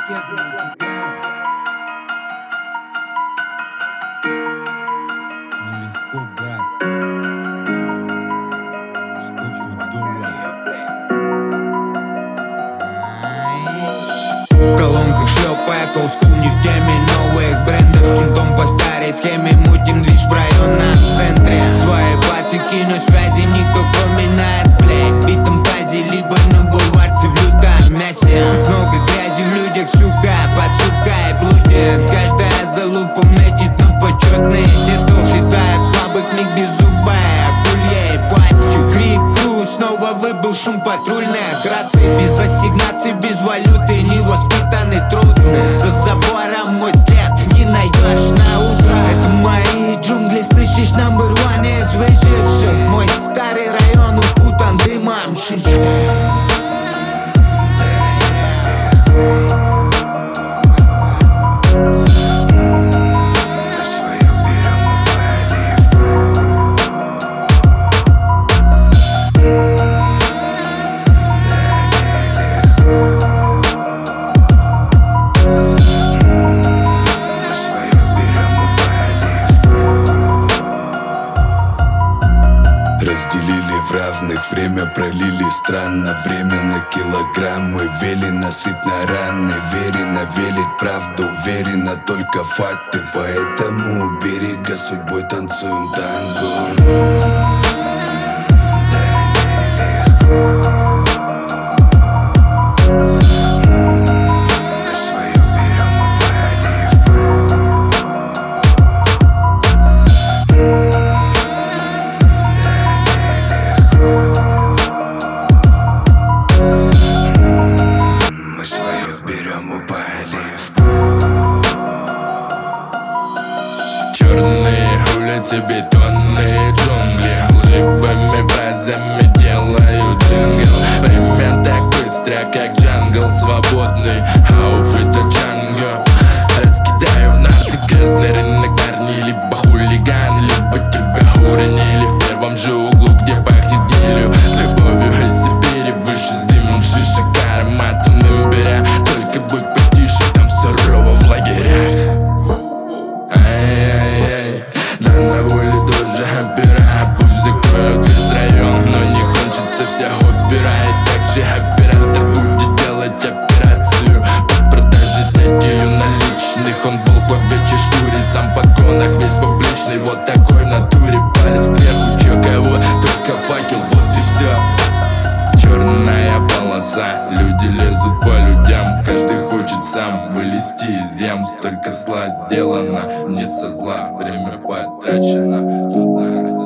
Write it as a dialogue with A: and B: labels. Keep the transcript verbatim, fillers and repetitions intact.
A: кедами текаем. Нелегко, брат. Стопудово.
B: В колонках шлепая колскул не в теме новых брендов. Скинтом по старой схеме мутим движ в районном центре. Твои пацики, но связи никто кроме нас, блядь. Битом тази, либо на бульварце в лютом мясе. Много грязи в людях, сука, подсукай блуден. Каждая залупа метит, но почетные дедов считают слабых миг беззубая. Акульей пастью, крик, фу, снова выбыл шум патрульной грации. Без ассигнаций, без валюты, невоспитанный, трудно. За забором мой след не найдешь на утро. Это мои джунгли, слышишь, number one из выживших. Мой старый район укутан дымом шинши.
C: Разделили в равных, время пролили странно. Время на килограммы, вели насыпь на раны. Верено верить правду, уверенно только факты. Поэтому у берега судьбой танцуем танго.
D: Черные улицы, бетонные джунгли. Лживыми фразами делаю джингл. Время так быстро, как джангл свободный. Ауф, это джанго. Раскидаю в нарты красный рынок. Парни либо хулиганы, либо тебя уронили в первом же углу, где пахнет гнилью. С любовью из Сибири, выше с дымом шишек, ароматом имбиря. Только будь потише, там сурово в лагерях. Ай-яй-яй, да на воле тоже опера. Пусть закроют весь район, но не кончится вся опера. И также оператор будет делать операцию по продаже снять ее наличных. Он был в овечьей шкуре, сам по конах весь публичный. Вот такой в натуре, палец кверху, чё кого, только факел, вот и все. Черная полоса, люди лезут по людям. Каждый хочет сам вылезти из ям. Столько зла сделано не со зла, время потрачено. Трудно